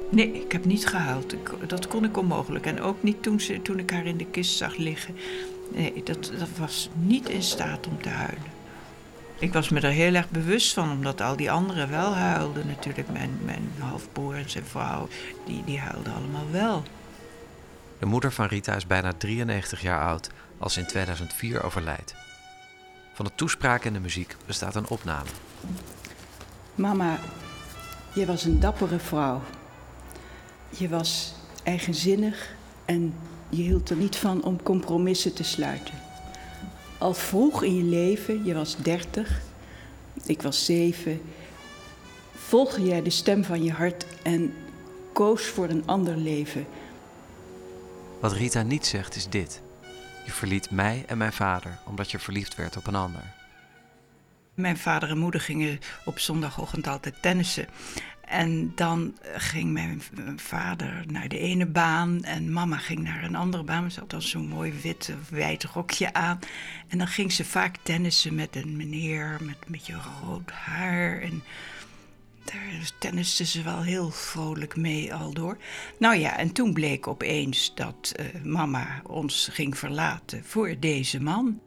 Nee, ik heb niet gehuild. Dat kon ik onmogelijk. En ook niet toen ik haar in de kist zag liggen. Nee, dat was niet in staat om te huilen. Ik was me er heel erg bewust van, omdat al die anderen wel huilden. Natuurlijk, mijn halfbroer en zijn vrouw, die huilden allemaal wel. De moeder van Rita is bijna 93 jaar oud als ze in 2004 overlijdt. Van de toespraak en de muziek bestaat een opname. Mama, je was een dappere vrouw. Je was eigenzinnig en je hield er niet van om compromissen te sluiten. Al vroeg in je leven, je was 30, ik was 7, volgde jij de stem van je hart en koos voor een ander leven. Wat Rita niet zegt is dit. Je verliet mij en mijn vader omdat je verliefd werd op een ander. Mijn vader en moeder gingen op zondagochtend altijd tennissen. En dan ging mijn vader naar de ene baan en mama ging naar een andere baan. Ze had dan zo'n mooi wit of wijd rokje aan. En dan ging ze vaak tennissen met een meneer met een beetje rood haar. En daar tenniste ze wel heel vrolijk mee al door. Nou ja, en toen bleek opeens dat mama ons ging verlaten voor deze man.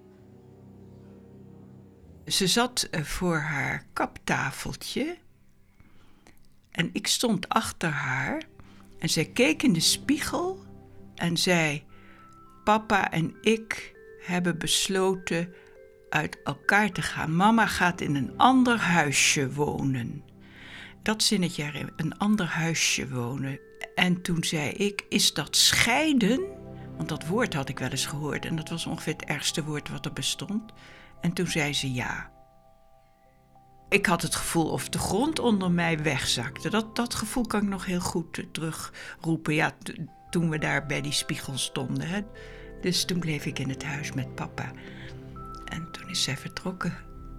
Ze zat voor haar kaptafeltje en ik stond achter haar en zij keek in de spiegel en zei: papa en ik hebben besloten uit elkaar te gaan. Mama gaat in een ander huisje wonen. Dat zinnetje, een ander huisje wonen. En toen zei ik: is dat scheiden? Want dat woord had ik wel eens gehoord en dat was ongeveer het ergste woord wat er bestond. En toen zei ze ja. Ik had het gevoel of de grond onder mij wegzakte. Dat gevoel kan ik nog heel goed terugroepen. Ja, toen we daar bij die spiegel stonden. Hè. Dus toen bleef ik in het huis met papa. En toen is zij vertrokken.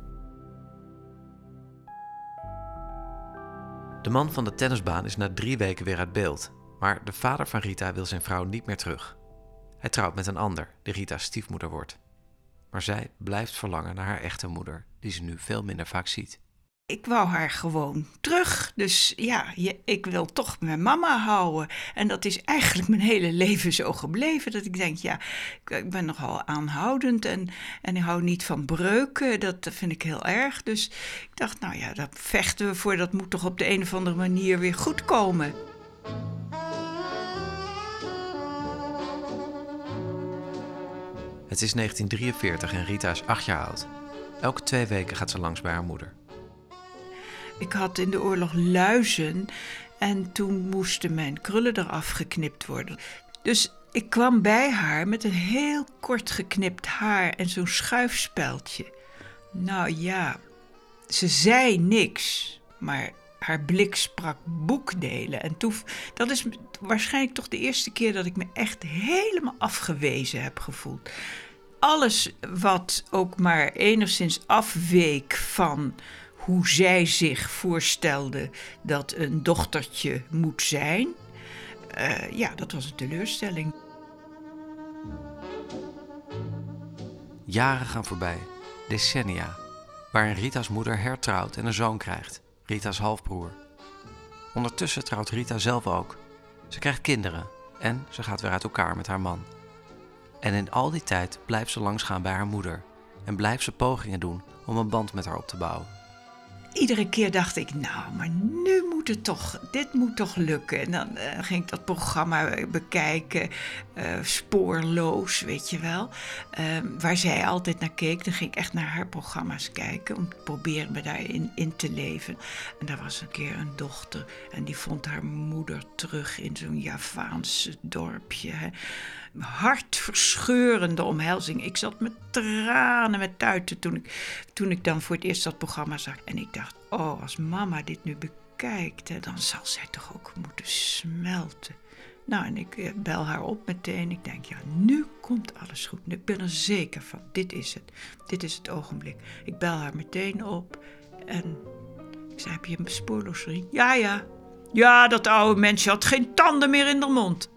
De man van de tennisbaan is na 3 weken weer uit beeld. Maar de vader van Rita wil zijn vrouw niet meer terug. Hij trouwt met een ander, die Rita's stiefmoeder wordt. Maar zij blijft verlangen naar haar echte moeder, die ze nu veel minder vaak ziet. Ik wou haar gewoon terug. Dus ja, ik wil toch mijn mama houden. En dat is eigenlijk mijn hele leven zo gebleven. Dat ik denk, ja, ik ben nogal aanhoudend en ik hou niet van breuken. Dat vind ik heel erg. Dus ik dacht, nou ja, daar vechten we voor. Dat moet toch op de een of andere manier weer goed komen. Het is 1943 en Rita is 8 jaar oud. Elke 2 weken gaat ze langs bij haar moeder. Ik had in de oorlog luizen en toen moesten mijn krullen eraf geknipt worden. Dus ik kwam bij haar met een heel kort geknipt haar en zo'n schuifspeldje. Nou ja, ze zei niks, maar haar blik sprak boekdelen. En dat is waarschijnlijk toch de eerste keer dat ik me echt helemaal afgewezen heb gevoeld. Alles wat ook maar enigszins afweek van hoe zij zich voorstelde dat een dochtertje moet zijn, ja, dat was een teleurstelling. Jaren gaan voorbij, decennia, waarin Rita's moeder hertrouwt en een zoon krijgt, Rita's halfbroer. Ondertussen trouwt Rita zelf ook. Ze krijgt kinderen en ze gaat weer uit elkaar met haar man. En in al die tijd blijft ze langsgaan bij haar moeder en blijft ze pogingen doen om een band met haar op te bouwen. Iedere keer dacht ik, nou, maar nu moet het toch, dit moet toch lukken. En dan ging ik dat programma bekijken, Spoorloos, weet je wel. Waar zij altijd naar keek, dan ging ik echt naar haar programma's kijken om te proberen me daarin in te leven. En daar was een keer een dochter en die vond haar moeder terug in zo'n Javaans dorpje. Hè. Hartverscheurende omhelzing. Ik zat met tranen, met tuiten toen ik dan voor het eerst dat programma zag. En ik dacht, oh, als mama dit nu bekijkt, hè, dan zal zij toch ook moeten smelten. Nou, en ik bel haar op meteen. Ik denk, ja, nu komt alles goed. Ik ben er zeker van. Dit is het. Dit is het ogenblik. Ik bel haar meteen op. En ik zei, heb je een spoorloos vriend? Ja, ja. Ja, dat oude mensje had geen tanden meer in de mond.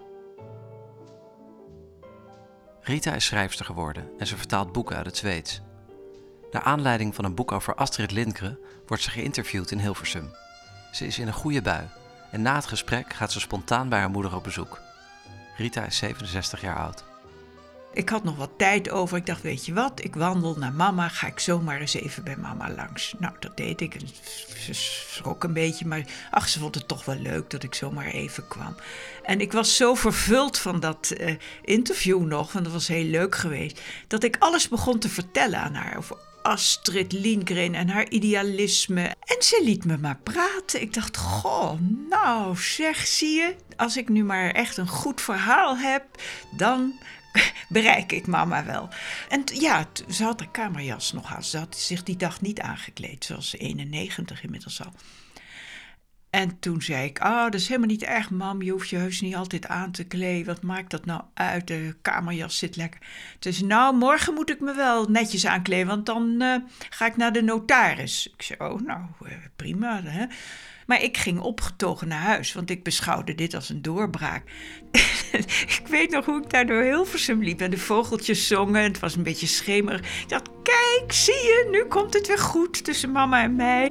Rita is schrijfster geworden en ze vertaalt boeken uit het Zweeds. Naar aanleiding van een boek over Astrid Lindgren wordt ze geïnterviewd in Hilversum. Ze is in een goede bui En na het gesprek gaat ze spontaan bij haar moeder op bezoek. Rita is 67 jaar oud. Ik had nog wat tijd over. Ik dacht, weet je wat, ik wandel naar mama. Ga ik zomaar eens even bij mama langs. Nou, dat deed ik. En ze schrok een beetje, maar ze vond het toch wel leuk dat ik zomaar even kwam. En ik was zo vervuld van dat interview nog, want dat was heel leuk geweest, dat ik alles begon te vertellen aan haar over Astrid Lindgren en haar idealisme. En ze liet me maar praten. Ik dacht, goh, nou zeg, zie je, als ik nu maar echt een goed verhaal heb, dan bereik ik mama wel. En ja, ze had haar kamerjas nog aan. Ze had zich die dag niet aangekleed. Ze was 91 inmiddels al. En toen zei ik, dat is helemaal niet erg, mam. Je hoeft je heus niet altijd aan te kleden. Wat maakt dat nou uit? De kamerjas zit lekker. Toen zei, nou, morgen moet ik me wel netjes aankleden, want dan ga ik naar de notaris. Ik zei, prima, hè. Maar ik ging opgetogen naar huis, want ik beschouwde dit als een doorbraak. Ik weet nog hoe ik daar door Hilversum liep en de vogeltjes zongen. Het was een beetje schemerig. Ik dacht, kijk, zie je, nu komt het weer goed tussen mama en mij.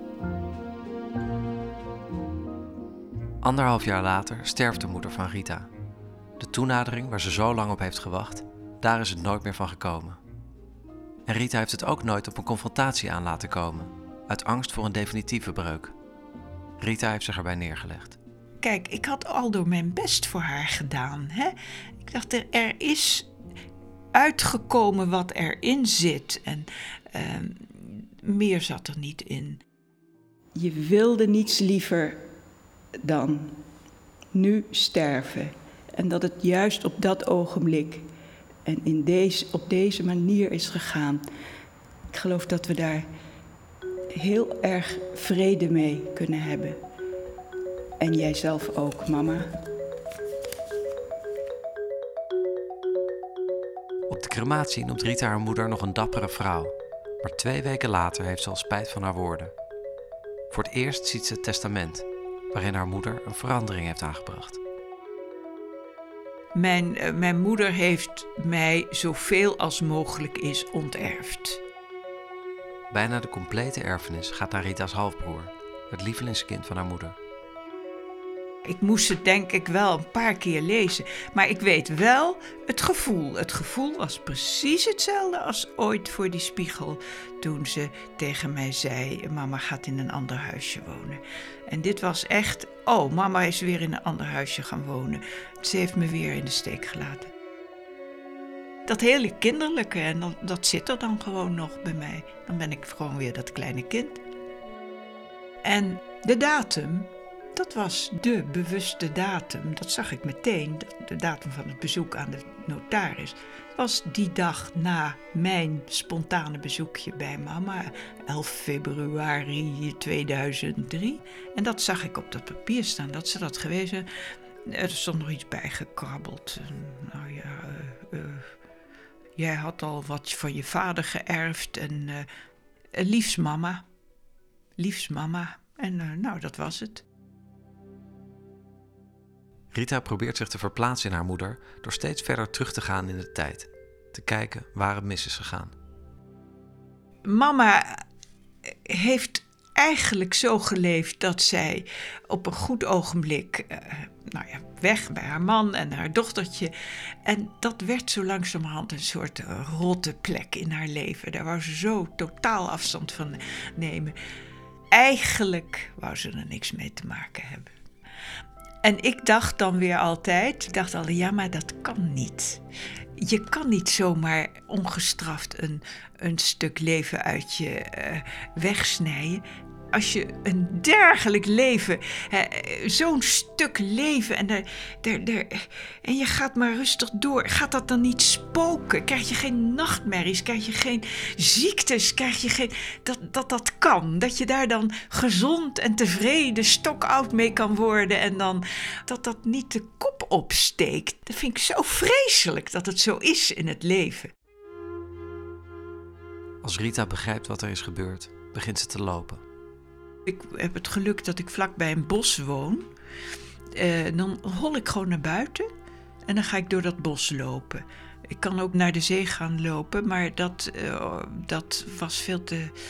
1,5 jaar later sterft de moeder van Rita. De toenadering waar ze zo lang op heeft gewacht, daar is het nooit meer van gekomen. En Rita heeft het ook nooit op een confrontatie aan laten komen, uit angst voor een definitieve breuk. Rita heeft zich erbij neergelegd. Kijk, ik had al door mijn best voor haar gedaan. Hè? Ik dacht, er is uitgekomen wat erin zit. En meer zat er niet in. Je wilde niets liever dan nu sterven. En dat het juist op dat ogenblik en op deze manier is gegaan. Ik geloof dat we daar heel erg vrede mee kunnen hebben. En jijzelf ook, mama. Op de crematie noemt Rita haar moeder nog een dappere vrouw. Maar 2 weken later heeft ze al spijt van haar woorden. Voor het eerst ziet ze het testament, waarin haar moeder een verandering heeft aangebracht. Mijn moeder heeft mij zoveel als mogelijk is onterfd. Bijna de complete erfenis gaat naar Rita's halfbroer, het lievelingskind van haar moeder. Ik moest het denk ik wel een paar keer lezen, maar ik weet wel het gevoel. Het gevoel was precies hetzelfde als ooit voor die spiegel toen ze tegen mij zei, mama gaat in een ander huisje wonen. En dit was echt, mama is weer in een ander huisje gaan wonen. Ze heeft me weer in de steek gelaten. Dat hele kinderlijke, en dat zit er dan gewoon nog bij mij. Dan ben ik gewoon weer dat kleine kind. En de datum, dat was de bewuste datum. Dat zag ik meteen, de datum van het bezoek aan de notaris. Was die dag na mijn spontane bezoekje bij mama, 11 februari 2003. En dat zag ik op dat papier staan, dat ze dat gewezen. Er stond nog iets bijgekrabbeld. Jij had al wat van je vader geërfd en liefst mama. Liefst mama. En dat was het. Rita probeert zich te verplaatsen in haar moeder door steeds verder terug te gaan in de tijd. Te kijken waar het mis is gegaan. Mama heeft eigenlijk zo geleefd dat zij op een goed ogenblik weg bij haar man en haar dochtertje. En dat werd zo langzamerhand een soort rotte plek in haar leven. Daar wou ze zo totaal afstand van nemen. Eigenlijk wou ze er niks mee te maken hebben. En ik dacht dan weer altijd, maar dat kan niet. Je kan niet zomaar ongestraft een stuk leven uit je wegsnijden. Als je een dergelijk leven, zo'n stuk leven en je gaat maar rustig door. Gaat dat dan niet spoken? Krijg je geen nachtmerries? Krijg je geen ziektes? Krijg je geen... Dat kan. Dat je daar dan gezond en tevreden stokoud mee kan worden. En dan dat niet de kop opsteekt. Dat vind ik zo vreselijk dat het zo is in het leven. Als Rita begrijpt wat er is gebeurd, begint ze te lopen. Ik heb het geluk dat ik vlakbij een bos woon. Dan hol ik gewoon naar buiten en dan ga ik door dat bos lopen. Ik kan ook naar de zee gaan lopen, maar dat was veel te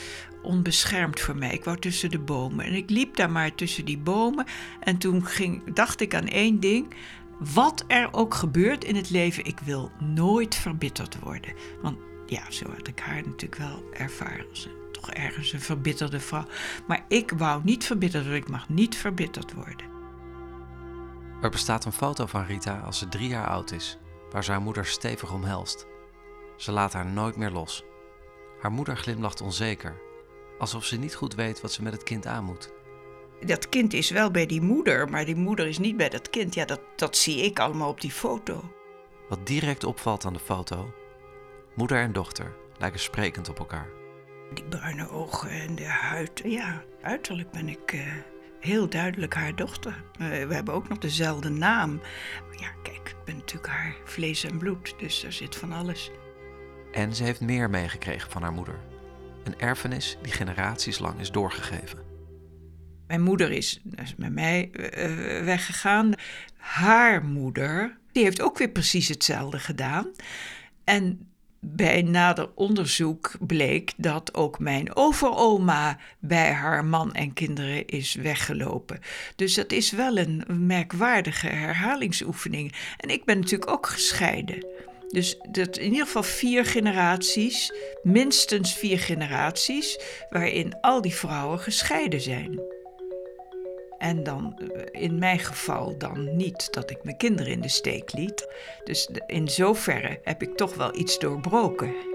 onbeschermd voor mij. Ik wou tussen de bomen. En ik liep daar maar tussen die bomen. En toen dacht ik aan één ding. Wat er ook gebeurt in het leven, ik wil nooit verbitterd worden. Want ja, zo had ik haar natuurlijk wel ervaren. Toch ergens een verbitterde vrouw. Maar ik wou niet verbitterd worden. Ik mag niet verbitterd worden. Er bestaat een foto van Rita als ze 3 jaar oud is, waar ze haar moeder stevig omhelst. Ze laat haar nooit meer los. Haar moeder glimlacht onzeker, alsof ze niet goed weet wat ze met het kind aan moet. Dat kind is wel bij die moeder, maar die moeder is niet bij dat kind. Ja, dat zie ik allemaal op die foto. Wat direct opvalt aan de foto: moeder en dochter lijken sprekend op elkaar. Die bruine ogen en de huid. Ja, uiterlijk ben ik heel duidelijk haar dochter. We hebben ook nog dezelfde naam. Maar ja, kijk, ik ben natuurlijk haar vlees en bloed, dus daar zit van alles. En ze heeft meer meegekregen van haar moeder. Een erfenis die generaties lang is doorgegeven. Mijn moeder is met mij weggegaan. Haar moeder, die heeft ook weer precies hetzelfde gedaan. En bij nader onderzoek bleek dat ook mijn overoma bij haar man en kinderen is weggelopen. Dus dat is wel een merkwaardige herhalingsoefening. En ik ben natuurlijk ook gescheiden. Dus dat in ieder geval 4 generaties, minstens 4 generaties, waarin al die vrouwen gescheiden zijn. En dan in mijn geval dan niet dat ik mijn kinderen in de steek liet. Dus in zoverre heb ik toch wel iets doorbroken.